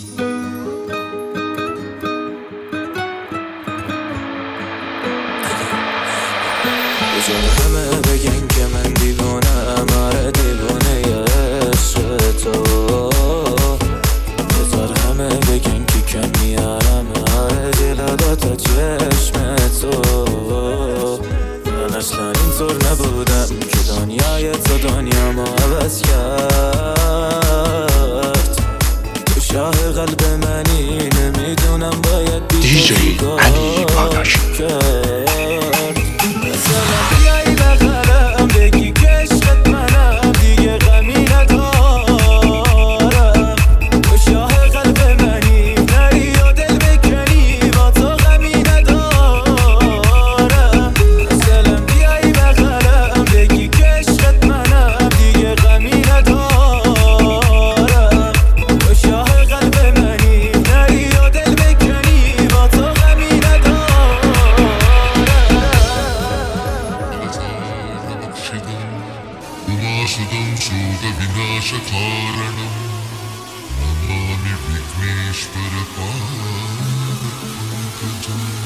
بجای همه بگن که من دیوانم، آره دیوانه عشق تو. بذار همه بگن که کم میارم، آره دل تا چشم تو. من اصلا اینطور نبودم که دنیای تو دنیامو عوض کرد. تو شاه قلب منی، نمیدونم باید دیجی علی پاداش شدم سوق ویناش کارنم نمانی بیکنیش بره پاک